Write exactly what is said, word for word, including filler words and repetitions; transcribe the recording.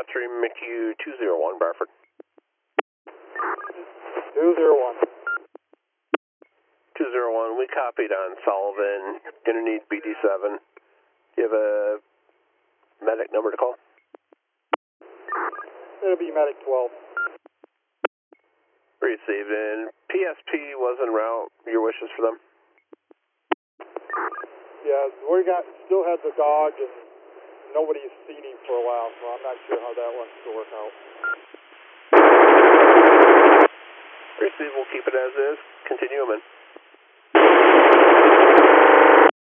South three M C U two zero one, Bradford. two zero one. two zero one, we copied on Sullivan. Gonna need B D seven. Do you have a medic number to call? It'll be medic twelve. Received. And P S P was en route. Your wishes for them? Yeah, we got still had the dog, and nobody's seen him for a while, so I'm not sure how that one's going to work out. Received. We'll keep it as is. Continue them in.